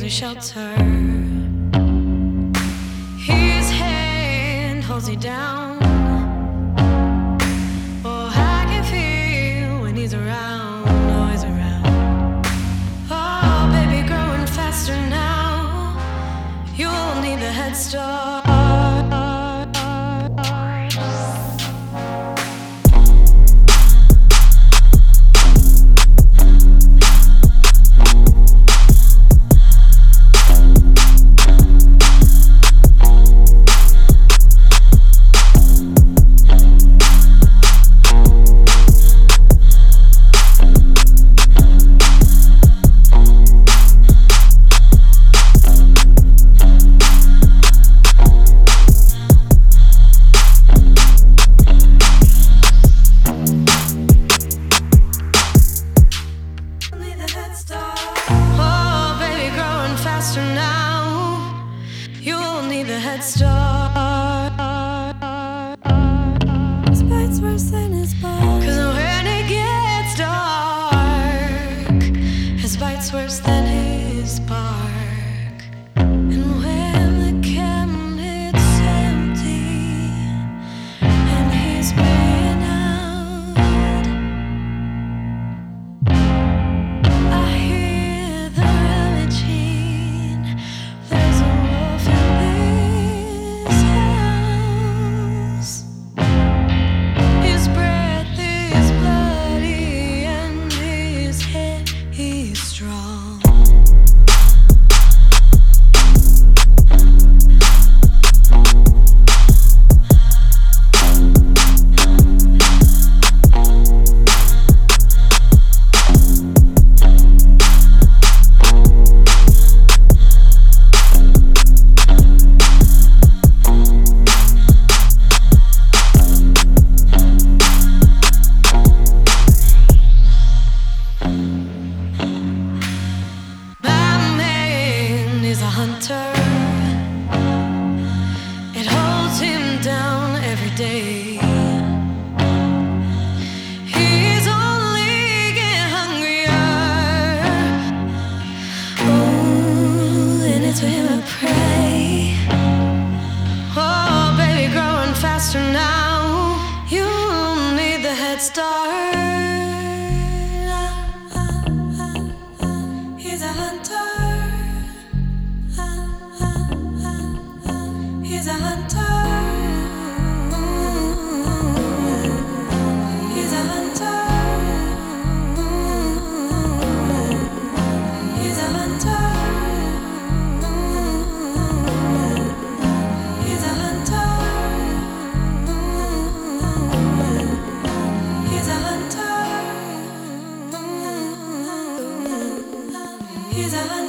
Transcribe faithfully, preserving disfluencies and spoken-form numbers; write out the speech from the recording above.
a shelter. His hand holds you down. Oh, I can feel when he's around, oh, he's around. Oh, baby, growing faster now. You'll need the head start. Now you'll need the head start. His bite's worse than his bark, 'cause when it gets dark, his bite's worse than his bark. And when the can hits empty and he's playing out, I hear the rummaging. There's a wolf in this house. His breath is bloody and his head is strong. Hunter, it holds him down every day. He's only getting hungrier. Oh, and it's for him to pray. Oh, baby, growing faster now. You need the head start. He's a hunter. He's a hunter. He's a hunter. He's a hunter. He's a hunter. He's a hunter. He's a hunter.